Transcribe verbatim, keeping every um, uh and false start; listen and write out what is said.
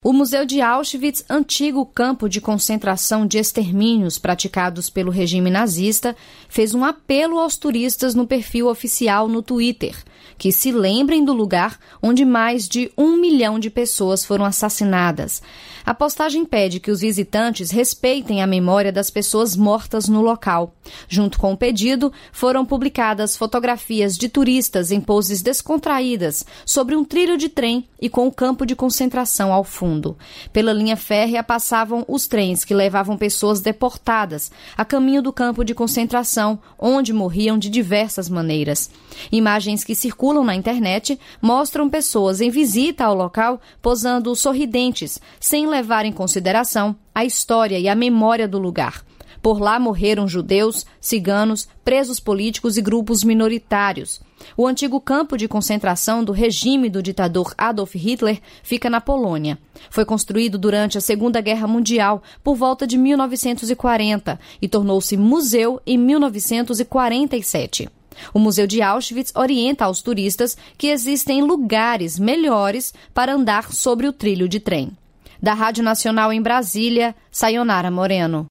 O Museu de Auschwitz, antigo campo de concentração de extermínios praticados pelo regime nazista, fez um apelo aos turistas no perfil oficial no Twitter, que se lembrem do lugar onde mais de um milhão de pessoas foram assassinadas. A postagem pede que os visitantes respeitem a memória das pessoas mortas no local. Junto com o pedido, foram publicadas fotografias de turistas em poses descontraídas sobre um trilho de trem e com o campo de concentração ao fundo. Pela linha férrea passavam os trens que levavam pessoas deportadas a caminho do campo de concentração, onde morriam de diversas maneiras. Imagens que circulam na internet mostram pessoas em visita ao local posando sorridentes, sem levar em consideração a história e a memória do lugar. Por lá morreram judeus, ciganos, presos políticos e grupos minoritários. O antigo campo de concentração do regime do ditador Adolf Hitler fica na Polônia. Foi construído durante a Segunda Guerra Mundial, por volta de mil novecentos e quarenta, e tornou-se museu em mil novecentos e quarenta e sete. O Museu de Auschwitz orienta aos turistas que existem lugares melhores para andar sobre o trilho de trem. Da Rádio Nacional em Brasília, Sayonara Moreno.